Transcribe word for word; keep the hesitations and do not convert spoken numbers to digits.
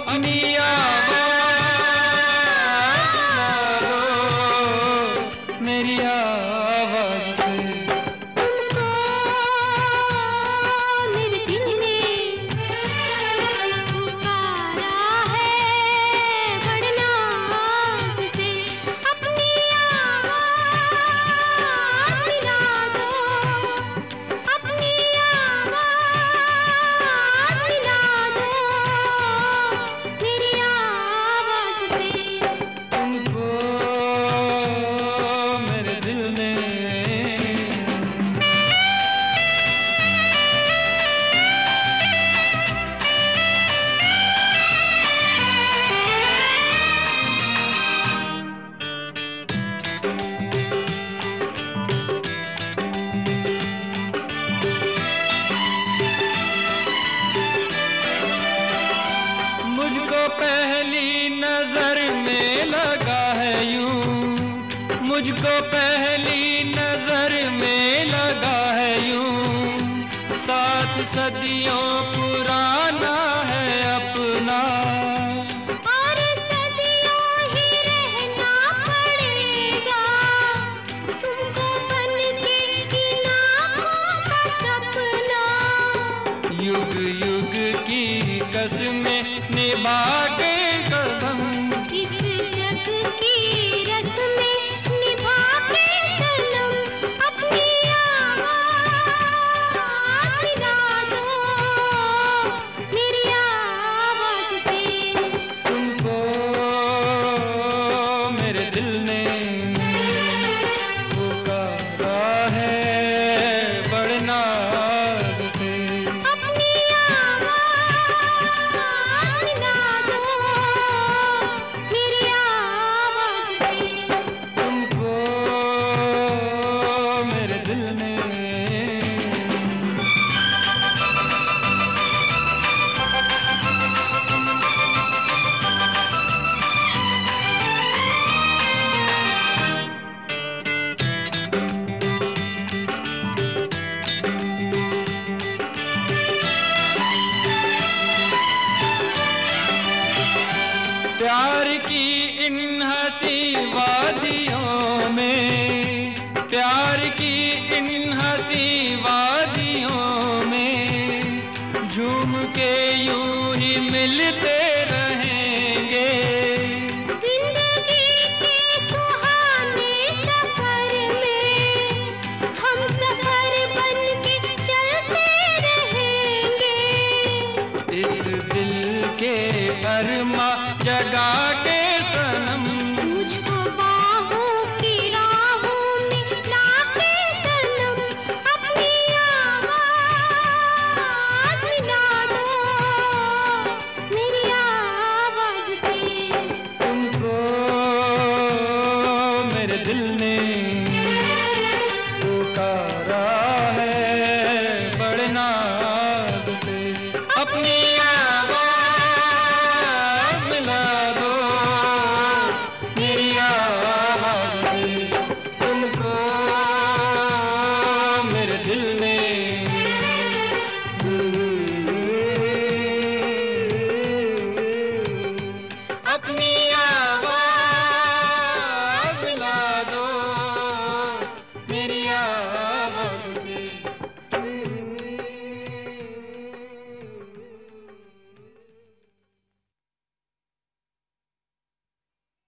अपनी आवाज़ लो मेरी आवाज़ से। तुमको मेरे दिल ने पुकारा है बड़े नाज से। अपनी आवाज़ मिला दो, अपनी आवाज़ मिला दो मेरी आवाज़ से। तुमको मेरे दिल ने मुझको पहली नजर में लगा है यूं, मुझको पहली नजर में लगा है यूं, सात सदियों पुराना है अपना। और सदियों ही रहना पड़ेगा तुमको बन के इन आँखों का सपना। युग युग की कसमें निभा के कदम, इस जग की रस्में निभा के सनम। अपनी आवाज़ मिला दो मेरी आवाज़ से। तुमको मेरे दिल ने पुकारा है बड़े नाज से। अपनी आवाज़ मिला दो मेरी आवाज़ से। तुमको मेरे दिल ने प्यार की इन हंसी वादियों में, प्यार की इन हंसी वादियों में झूम के यूं ही मिलते रहेंगे। जिंदगी के सुहाने सफर में हम सफर बन के चलते रहेंगे। इस दिल के अरमा जगा के सनम, मुझको बाहों की राहों में लाके सनम। अपनी आवाज़ मिला दो मेरी आवाज़ से। तुमको मेरे दिल ने पुकारा है बड़े नाज से। अपनी